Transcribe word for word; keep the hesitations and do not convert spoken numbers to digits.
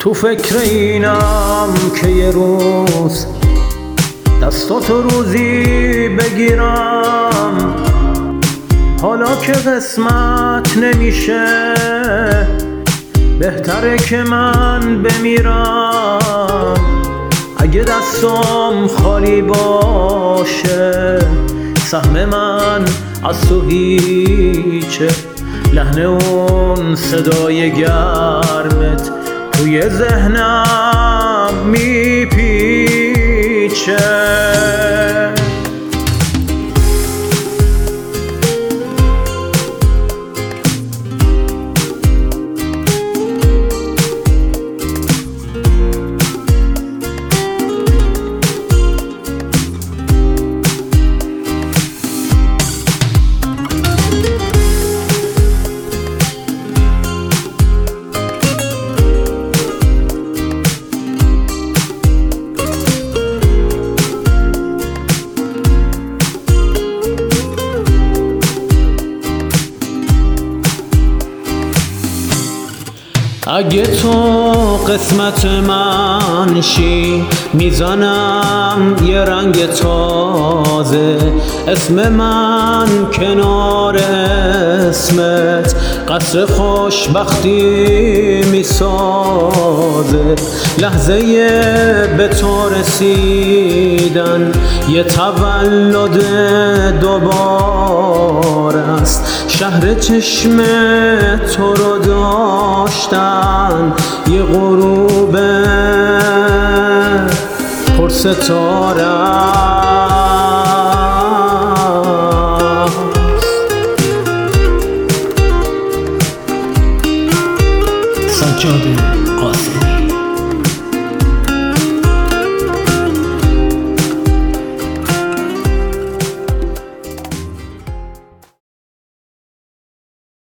تو فکر اینم که یه روز دستاتو روزی بگیرم، حالا که قسمت نمیشه بهتره که من بمیرم. اگه دستم خالی باشه سهم من از تو هیچه، لحن اون صدای گرمت توی ذهنم میپیچه. اگه تو قسمت من شی میزنم یه رنگ تازه، اسم من کنار اسمت قصر خوشبختی میسازه. لحظه به تو رسیدن یه تولد دوباره است، شهر چشم تو رو داشتن یه غروب پرستاره است. سجاد قاسمی.